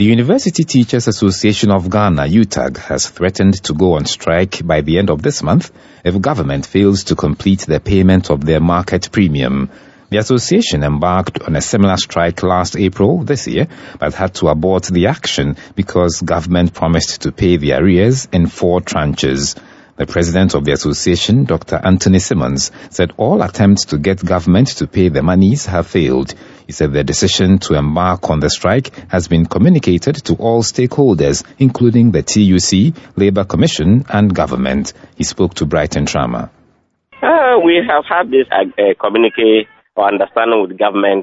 The University Teachers Association of Ghana, UTAG, has threatened to go on strike by the end of this month if government fails to complete the payment of their market premium. The association embarked on a similar strike last April this year, but had to abort the action because government promised to pay the arrears in 4 tranches. The president of the association, Dr. Anthony Simmons, said all attempts to get government to pay the monies have failed. He said the decision to embark on the strike has been communicated to all stakeholders, including the TUC, Labour Commission and government. He spoke to Brighton Trama. We have had this communique or understanding with government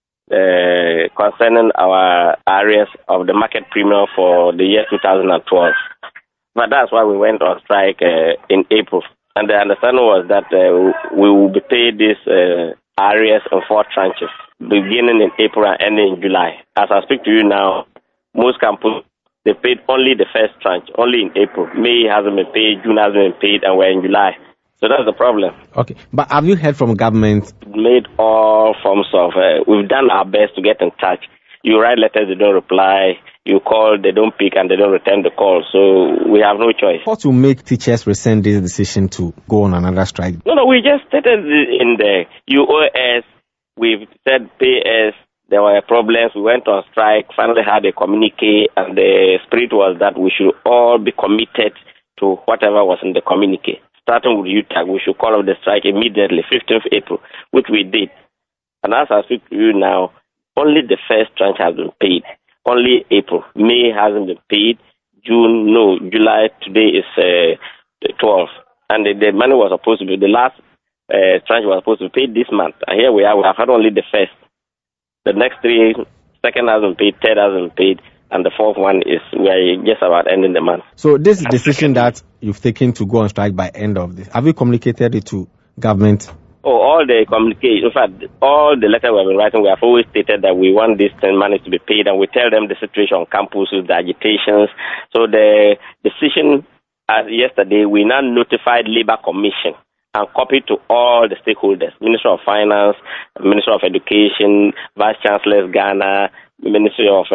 concerning our arrears of the market premium for the year 2012. But that's why we went on strike in April. And the understanding was that we will be paid this arrears in 4 tranches, beginning in April and ending in July. As I speak to you now, most campuses, they paid only the first tranche, only in April. May hasn't been paid, June hasn't been paid, and we're in July. So that's the problem. Okay, but have you heard from government? Made all forms of, we've done our best to get in touch. You write letters, they don't reply. You call, they don't pick, and they don't return the call. So we have no choice. What will make teachers rescind this decision to go on another strike? No, we just stated in the UOS. We've said pay us. There were problems. We went on strike, finally had a communique, and the spirit was that we should all be committed to whatever was in the communique. Starting with UTAG, we should call off the strike immediately, 15th April, which we did. And as I speak to you now, only the first tranche has been paid. Only April. May hasn't been paid. June, no. July, today is 12th. And the money was supposed to be, the last tranche was supposed to be paid this month. And here we are, we have had only the first. The next 3, second hasn't paid, third hasn't paid, and the 4th one is, we're just about ending the month. So this decision that you've taken to go on strike by end of this, have you communicated it to government? All the communication, in fact, all the letters we have been writing, we have always stated that we want this money to be paid, and we tell them the situation on campus with the agitations. So the decision yesterday, we now notified Labour Commission and copied to all the stakeholders, Ministry of Finance, Ministry of Education, Vice Chancellors Ghana, Ministry of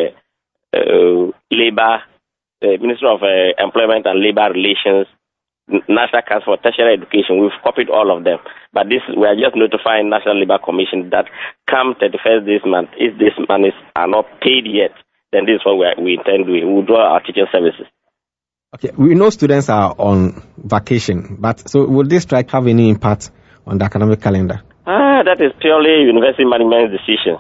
Labour, Ministry of Employment and Labour Relations, National Council for Tertiary Education. We've copied all of them. But this, we are just notifying National Labour Commission that come 31st this month, if these monies are not paid yet, then this is what we intend doing. We'll draw our teaching services. Okay, we know students are on vacation, but so will this strike have any impact on the academic calendar? That is purely university management's decision.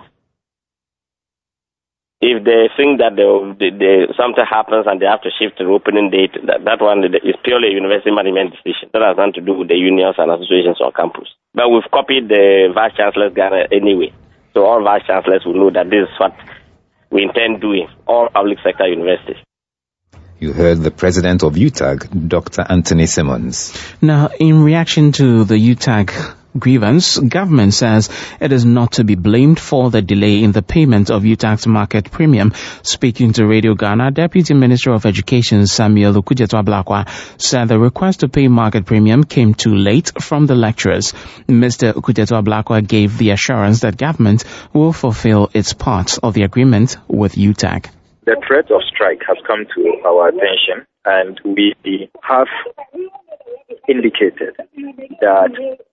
If they think that something happens and they have to shift the opening date, that one is purely a university management decision. That has nothing to do with the unions and associations on campus. But we've copied the Vice Chancellor's Ghana anyway. So all Vice Chancellors will know that this is what we intend doing, all public sector universities. You heard the president of UTAG, Dr. Anthony Simmons. Now, in reaction to the UTAG grievance, government says it is not to be blamed for the delay in the payment of UTAG's market premium. Speaking to Radio Ghana, Deputy Minister of Education Samuel Okudzeto-Ablakwa said the request to pay market premium came too late from the lecturers. Mr. Okudzeto-Ablakwa gave the assurance that government will fulfill its part of the agreement with UTAG. The threat of strike has come to our attention, and we have indicated that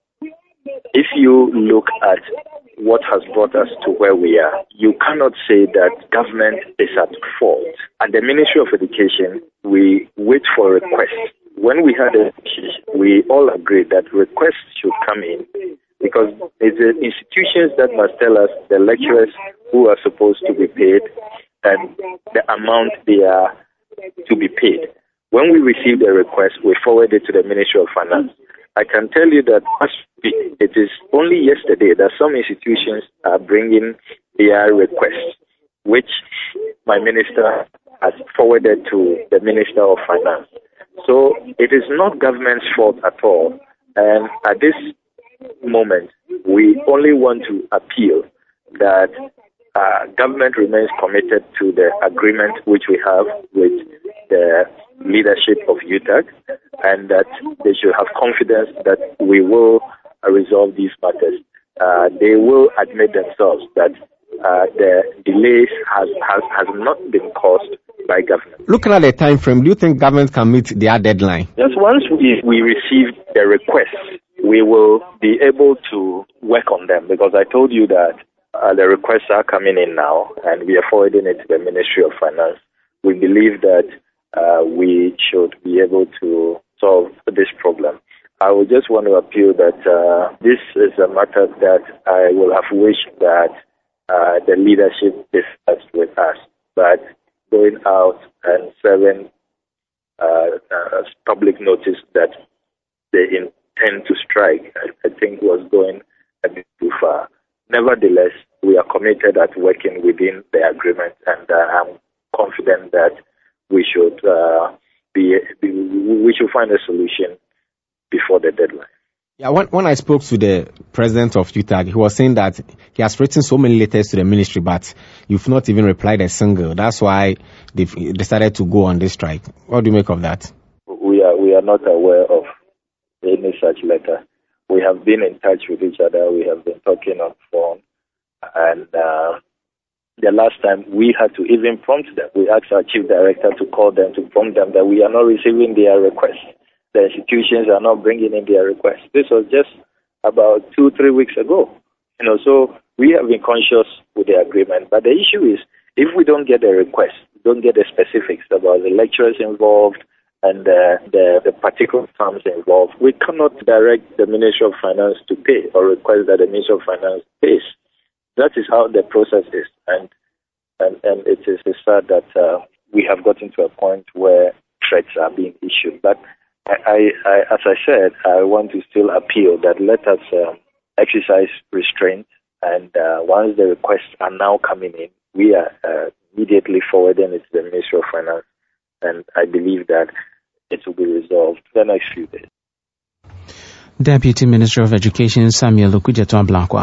if you look at what has brought us to where we are, you cannot say that government is at fault. At the Ministry of Education, we wait for requests. When we had a decision, we all agreed that requests should come in because it's the institutions that must tell us the lecturers who are supposed to be paid and the amount they are to be paid. When we received a request, we forwarded it to the Ministry of Finance. I can tell you that it is only yesterday that some institutions are bringing their requests, which my minister has forwarded to the Minister of Finance. So it is not government's fault at all. And at this moment, we only want to appeal that government remains committed to the agreement which we have with the leadership of UTAG, and that they should have confidence that we will resolve these matters. They will admit themselves that the delays has not been caused by government. Looking at the time frame, do you think government can meet their deadline? Just once we receive the request, we will be able to work on them, because I told you that the requests are coming in now and we are forwarding it to the Ministry of Finance. We believe that we should be able to solve this problem. I would just want to appeal that this is a matter that I will have wished that the leadership discussed with us. But going out and serving public notice that they intend to strike, I think was going a bit too far. Nevertheless, we are committed at working within the agreement, and I'm confident that we should we should find a solution before the deadline. Yeah, when I spoke to the president of UTAG, he was saying that he has written so many letters to the ministry, but you've not even replied a single. That's why they've decided to go on this strike. What do you make of that? We are not aware of any such letter. We have been in touch with each other. We have been talking on phone, and the last time we had to even prompt them. We asked our chief director to call them to prompt them that we are not receiving their requests. The institutions are not bringing in their requests. This was just about 2-3 weeks ago. So we have been conscious with the agreement. But the issue is, if we don't get a request, don't get the specifics about the lecturers involved and the particular firms involved, we cannot direct the Ministry of Finance to pay or request that the Ministry of Finance pays. That is how the process is. And it is sad that we have gotten to a point where threats are being issued. But as I said, I want to still appeal that let us exercise restraint, and once the requests are now coming in, we are immediately forwarding it to the Ministry of Finance, and I believe that it will be resolved the next few days. Deputy Minister of Education Samuel Okudzeto Ablakwa.